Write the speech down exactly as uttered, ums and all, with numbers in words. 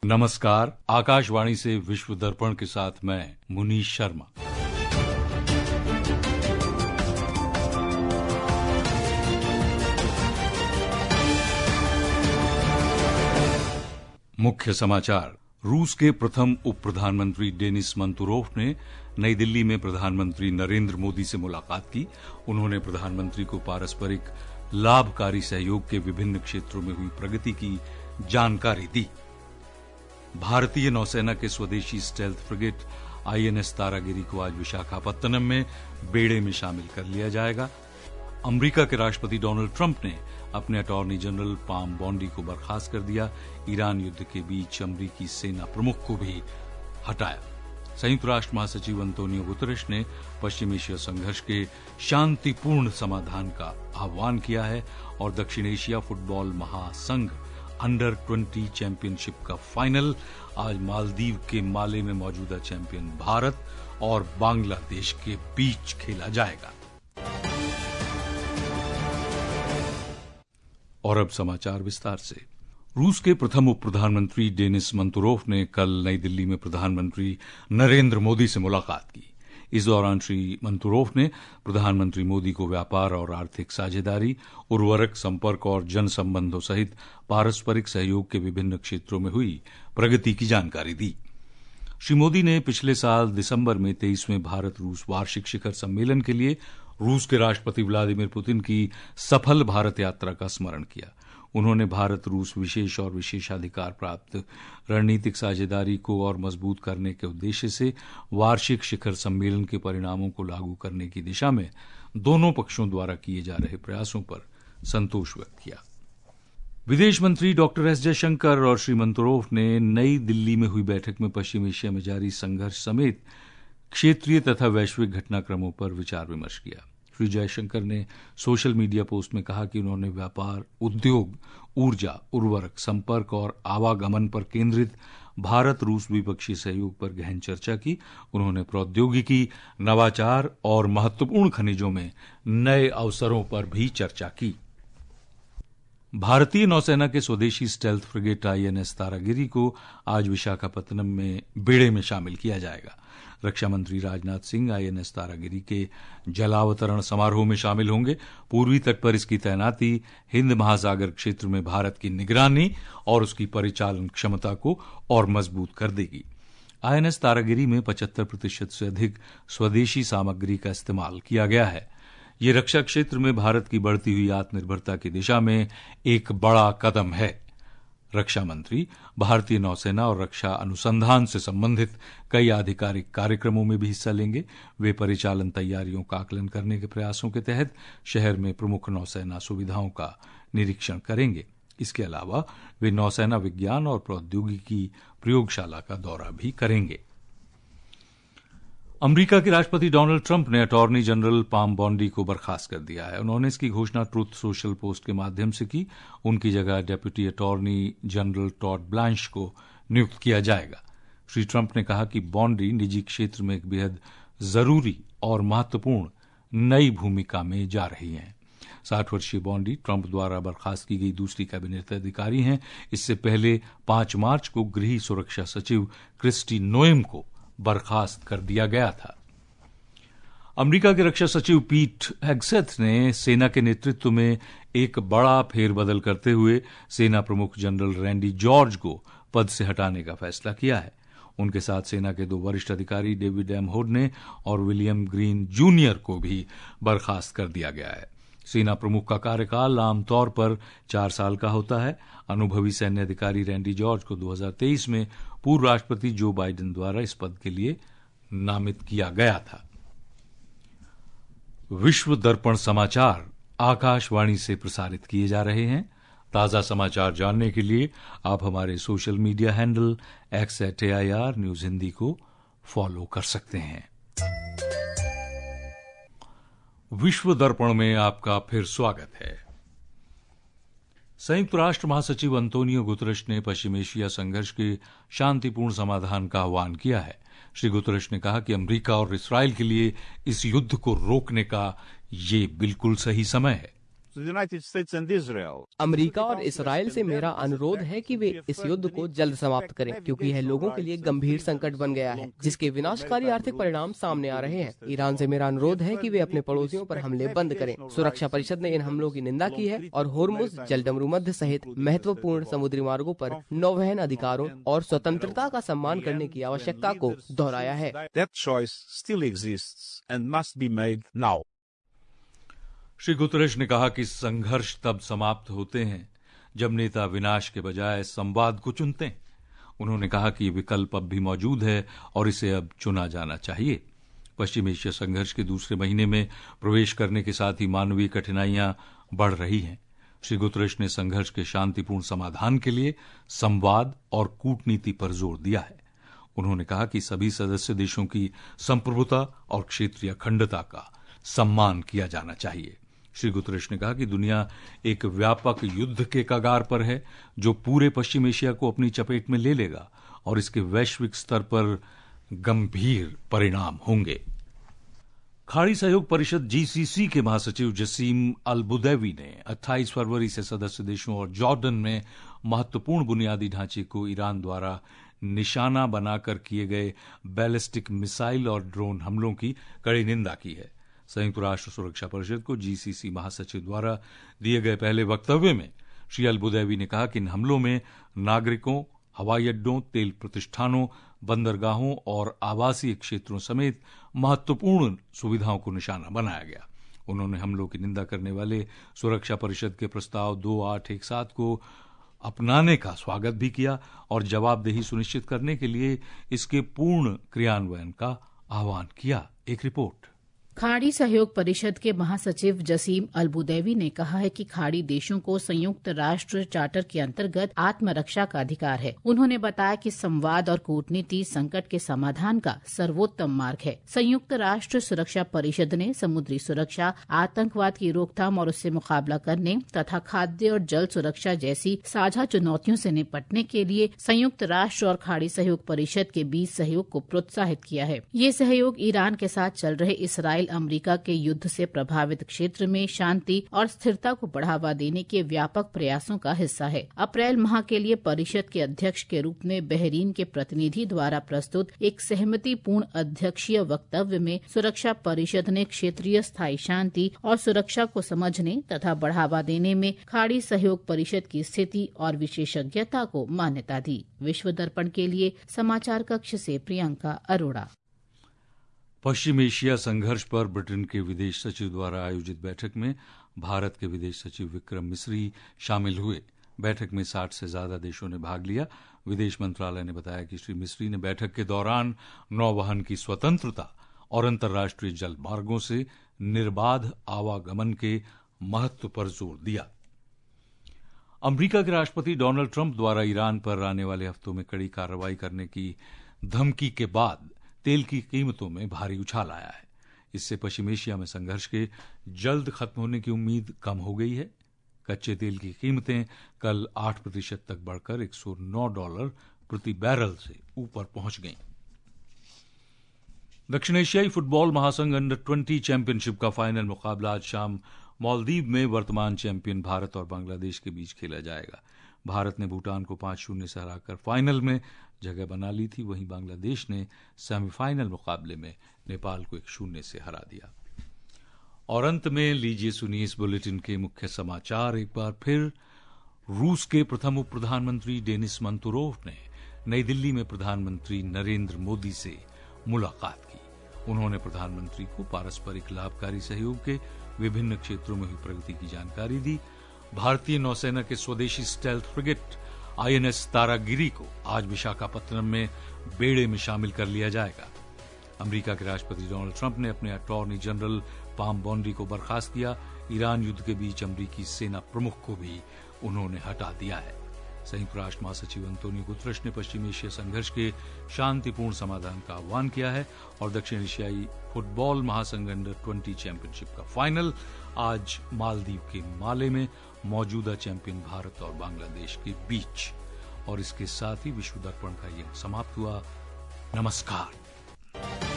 नमस्कार। आकाशवाणी से विश्व दर्पण के साथ मैं मुनीश शर्मा। मुख्य समाचार। रूस के प्रथम उप प्रधानमंत्री डेनिस मंतुरोव ने नई दिल्ली में प्रधानमंत्री नरेंद्र मोदी से मुलाकात की। उन्होंने प्रधानमंत्री को पारस्परिक लाभकारी सहयोग के विभिन्न क्षेत्रों में हुई प्रगति की जानकारी दी। भारतीय नौसेना के स्वदेशी स्टेल्थ फ्रिगेट आईएनएस तारागिरी को आज विशाखापत्तनम में बेड़े में शामिल कर लिया जाएगा। अमेरिका के राष्ट्रपति डोनाल्ड ट्रंप ने अपने अटॉर्नी जनरल पाम बॉन्डी को बर्खास्त कर दिया। ईरान युद्ध के बीच अमेरिकी सेना प्रमुख को भी हटाया। संयुक्त राष्ट्र महासचिव अंतोनियो गुतरश ने पश्चिम एशिया संघर्ष के शांतिपूर्ण समाधान का आह्वान किया है और दक्षिण एशिया फुटबॉल महासंघ अंडर ट्वेंटी चैंपियनशिप का फाइनल आज मालदीव के माले में मौजूदा चैंपियन भारत और बांग्लादेश के बीच खेला जाएगा। और अब समाचार विस्तार से। रूस के प्रथम उप प्रधानमंत्री डेनिस मंतुरोव ने कल नई दिल्ली में प्रधानमंत्री नरेंद्र मोदी से मुलाकात की। इस दौरान श्री मंतुरोव ने प्रधानमंत्री मोदी को व्यापार और आर्थिक साझेदारी, उर्वरक, संपर्क और जन संबंधों सहित पारस्परिक सहयोग के विभिन्न क्षेत्रों में हुई प्रगति की जानकारी दी। श्री मोदी ने पिछले साल दिसंबर में तेईसवें भारत रूस वार्षिक शिखर सम्मेलन के लिए रूस के राष्ट्रपति व्लादिमीर पुतिन की सफल भारत यात्रा का स्मरण किया। उन्होंने भारत रूस विशेष और विशेषाधिकार प्राप्त रणनीतिक साझेदारी को और मजबूत करने के उद्देश्य से वार्षिक शिखर सम्मेलन के परिणामों को लागू करने की दिशा में दोनों पक्षों द्वारा किए जा रहे प्रयासों पर संतोष व्यक्त किया। विदेश मंत्री डॉक्टर एस जयशंकर और श्री मंतुरोव ने नई दिल्ली में हुई बैठक में पश्चिम एशिया में जारी संघर्ष समेत क्षेत्रीय तथा वैश्विक घटनाक्रमों पर विचार विमर्श किया। श्री जयशंकर ने सोशल मीडिया पोस्ट में कहा कि उन्होंने व्यापार, उद्योग, ऊर्जा, उर्वरक, संपर्क और आवागमन पर केंद्रित भारत रूस द्विपक्षीय सहयोग पर गहन चर्चा की। उन्होंने प्रौद्योगिकी, नवाचार और महत्वपूर्ण खनिजों में नए अवसरों पर भी चर्चा की। भारतीय नौसेना के स्वदेशी स्टेल्थ फ्रिगेट आईएनएस तारागिरी को आज विशाखापत्तनम में बेड़े में शामिल किया जाएगा। रक्षा मंत्री राजनाथ सिंह आईएनएस तारागिरी के जलावतरण समारोह में शामिल होंगे। पूर्वी तट पर इसकी तैनाती हिंद महासागर क्षेत्र में भारत की निगरानी और उसकी परिचालन क्षमता को और मजबूत कर देगी। आईएनएस तारागिरी में पचहत्तर प्रतिशत से अधिक स्वदेशी सामग्री का इस्तेमाल किया गया है। ये रक्षा क्षेत्र में भारत की बढ़ती हुई आत्मनिर्भरता की दिशा में एक बड़ा कदम है। रक्षा मंत्री भारतीय नौसेना और रक्षा अनुसंधान से संबंधित कई आधिकारिक कार्यक्रमों में भी हिस्सा लेंगे। वे परिचालन तैयारियों का आकलन करने के प्रयासों के तहत शहर में प्रमुख नौसेना सुविधाओं का निरीक्षण करेंगे। इसके अलावा वे नौसेना विज्ञान और प्रौद्योगिकी प्रयोगशाला का दौरा भी करेंगे। अमेरिका के राष्ट्रपति डोनाल्ड ट्रंप ने अटॉर्नी जनरल पाम बॉन्डी को बर्खास्त कर दिया है। उन्होंने इसकी घोषणा ट्रुथ सोशल पोस्ट के माध्यम से की। उनकी जगह deputy attorney general Todd Blanche को नियुक्त किया जाएगा। श्री ट्रंप ने कहा कि बॉन्डी निजी क्षेत्र में एक बेहद जरूरी और महत्वपूर्ण नई भूमिका में जा रही हैं। साठ वर्षीय बॉन्डी ट्रंप द्वारा बर्खास्त की गई दूसरी कैबिनेट अधिकारी हैं। इससे पहले पांच मार्च को गृह सुरक्षा सचिव क्रिस्टी नोएम को बर्खास्त कर दिया गया था। अमेरिका के रक्षा सचिव पीट हेग्सेथ ने सेना के नेतृत्व में एक बड़ा फेरबदल करते हुए सेना प्रमुख जनरल रैंडी जॉर्ज को पद से हटाने का फैसला किया है। उनके साथ सेना के दो वरिष्ठ अधिकारी डेविड एम होडने और विलियम ग्रीन जूनियर को भी बर्खास्त कर दिया गया है। सेना प्रमुख का कार्यकाल आमतौर पर चार साल का होता है। अनुभवी सैन्य अधिकारी रैंडी जॉर्ज को दो हज़ार तेईस में पूर्व राष्ट्रपति जो बाइडेन द्वारा इस पद के लिए नामित किया गया था। विश्व दर्पण समाचार आकाशवाणी से प्रसारित किए जा रहे हैं। ताजा समाचार जानने के लिए आप हमारे social media handle X at A I R news Hindi को फॉलो कर सकते हैं। विश्व दर्पण में आपका फिर स्वागत है। संयुक्त राष्ट्र महासचिव अंतोनियो गुतरश ने पश्चिम एशिया संघर्ष के शांतिपूर्ण समाधान का आह्वान किया है। श्री गुतरश ने कहा कि अमेरिका और इसराइल के लिए इस युद्ध को रोकने का ये बिल्कुल सही समय है। अमेरिका और इसराइल से मेरा अनुरोध है कि वे इस युद्ध को जल्द समाप्त करें, क्योंकि यह लोगों के लिए गंभीर संकट बन गया है, जिसके विनाशकारी आर्थिक परिणाम सामने आ रहे हैं। ईरान से मेरा अनुरोध है कि वे अपने पड़ोसियों पर हमले बंद करें। सुरक्षा परिषद ने इन हमलों की निंदा की है और होर्मुज जलडमरू मध्य सहित महत्वपूर्ण समुद्री मार्गों पर नौवहन अधिकारों और स्वतंत्रता का सम्मान करने की आवश्यकता को दोहराया है। श्री गुतरेश ने कहा कि संघर्ष तब समाप्त होते हैं जब नेता विनाश के बजाय संवाद को चुनते हैं। उन्होंने कहा कि ये विकल्प अब भी मौजूद है और इसे अब चुना जाना चाहिए। पश्चिम एशिया संघर्ष के दूसरे महीने में प्रवेश करने के साथ ही मानवीय कठिनाइयां बढ़ रही हैं। श्री गुतरेश ने संघर्ष के शांतिपूर्ण समाधान के लिए संवाद और कूटनीति पर जोर दिया है। उन्होंने कहा कि सभी सदस्य देशों की संप्रभुता और क्षेत्रीय अखंडता का सम्मान किया जाना चाहिए। श्री गुतरेश ने कहा कि दुनिया एक व्यापक युद्ध के कगार पर है जो पूरे पश्चिम एशिया को अपनी चपेट में ले लेगा और इसके वैश्विक स्तर पर गंभीर परिणाम होंगे। खाड़ी सहयोग परिषद जीसीसी के महासचिव जसीम अल बुदैवी ने अट्ठाईस फरवरी से सदस्य देशों और जॉर्डन में महत्वपूर्ण बुनियादी ढांचे को ईरान द्वारा निशाना बनाकर किए गए बैलिस्टिक मिसाइल और ड्रोन हमलों की कड़ी निंदा की है। संयुक्त राष्ट्र सुरक्षा परिषद को जीसीसी महासचिव द्वारा दिए गए पहले वक्तव्य में श्री अल बुदैवी ने कहा कि इन हमलों में नागरिकों, हवाई अड्डों, तेल प्रतिष्ठानों, बंदरगाहों और आवासीय क्षेत्रों समेत महत्वपूर्ण सुविधाओं को निशाना बनाया गया। उन्होंने हमलों की निंदा करने वाले सुरक्षा परिषद के प्रस्ताव दो आठ एक सात को अपनाने का स्वागत भी किया और जवाबदेही सुनिश्चित करने के लिए इसके पूर्ण क्रियान्वयन का आह्वान किया। एक रिपोर्ट। खाड़ी सहयोग परिषद के महासचिव जसीम अल बुदैवी ने कहा है कि खाड़ी देशों को संयुक्त राष्ट्र चार्टर के अंतर्गत आत्मरक्षा का अधिकार है। उन्होंने बताया कि संवाद और कूटनीति संकट के समाधान का सर्वोत्तम मार्ग है। संयुक्त राष्ट्र सुरक्षा परिषद ने समुद्री सुरक्षा, आतंकवाद की रोकथाम और उससे मुकाबला करने तथा खाद्य और जल सुरक्षा जैसी साझा चुनौतियों से निपटने के लिए संयुक्त राष्ट्र और खाड़ी सहयोग परिषद के बीच सहयोग को प्रोत्साहित किया है। ये सहयोग ईरान के साथ चल रहे इसराइल अमेरिका के युद्ध से प्रभावित क्षेत्र में शांति और स्थिरता को बढ़ावा देने के व्यापक प्रयासों का हिस्सा है। अप्रैल माह के लिए परिषद के अध्यक्ष के रूप में बहरीन के प्रतिनिधि द्वारा प्रस्तुत एक सहमतिपूर्ण अध्यक्षीय वक्तव्य में सुरक्षा परिषद ने क्षेत्रीय स्थायी शांति और सुरक्षा को समझने तथा बढ़ावा देने में खाड़ी सहयोग परिषद की स्थिति और विशेषज्ञता को मान्यता दी। विश्व दर्पण के लिए समाचार कक्ष से प्रियंका अरोड़ा। पश्चिम एशिया संघर्ष पर ब्रिटेन के विदेश सचिव द्वारा आयोजित बैठक में भारत के विदेश सचिव विक्रम मिस्री शामिल हुए। बैठक में साठ से ज्यादा देशों ने भाग लिया। विदेश मंत्रालय ने बताया कि श्री मिस्री ने बैठक के दौरान नौवहन की स्वतंत्रता और अंतर्राष्ट्रीय जल मार्गों से निर्बाध आवागमन के महत्व पर जोर दिया। अमेरिका के राष्ट्रपति डोनाल्ड ट्रंप द्वारा ईरान पर आने वाले हफ्तों में कड़ी कार्रवाई करने की धमकी के बाद तेल की कीमतों में भारी उछाल आया है। इससे पश्चिम एशिया में संघर्ष के जल्द खत्म होने की उम्मीद कम हो गई है। कच्चे तेल की कीमतें कल आठ प्रतिशत तक बढ़कर एक सौ नौ डॉलर प्रति बैरल से ऊपर पहुंच गईं। दक्षिण एशियाई फुटबॉल महासंघ अंडर ट्वेंटी चैंपियनशिप का फाइनल मुकाबला आज शाम मालदीव में वर्तमान चैंपियन भारत और बांग्लादेश के बीच खेला जाएगा। भारत ने भूटान को पांच शून्य से हराकर फाइनल में जगह बना ली थी। वहीं बांग्लादेश ने सेमीफाइनल मुकाबले में नेपाल को एक शून्य से हरा दिया। और अंत में लीजिए सुनिए इस बुलेटिन के मुख्य समाचार एक बार फिर। रूस के प्रथम उप प्रधानमंत्री डेनिस मंतुरोव ने नई दिल्ली में प्रधानमंत्री नरेंद्र मोदी से मुलाकात की। उन्होंने प्रधानमंत्री को पारस्परिक लाभकारी सहयोग के विभिन्न क्षेत्रों में हुई प्रगति की जानकारी दी। भारतीय नौसेना के स्वदेशी स्टेल्थ फ्रिगेट आईएनएस तारागिरी को आज विशाखापत्तनम में बेड़े में शामिल कर लिया जाएगा। अमेरिका के राष्ट्रपति डोनाल्ड ट्रंप ने अपने अटॉर्नी जनरल पाम बॉन्डी को बर्खास्त किया। ईरान युद्ध के बीच अमेरिकी सेना प्रमुख को भी उन्होंने हटा दिया है। संयुक्त राष्ट्र महासचिव अंतोनियो गुतरश ने पश्चिम एशिया संघर्ष के शांतिपूर्ण समाधान का आह्वान किया है। और दक्षिण एशियाई फुटबॉल महासंघ अंडर ट्वेंटी चैंपियनशिप का फाइनल आज मालदीव के माले में मौजूदा चैंपियन भारत और बांग्लादेश के बीच। और इसके साथ ही विश्व दर्पण का ये समाप्त हुआ। नमस्कार।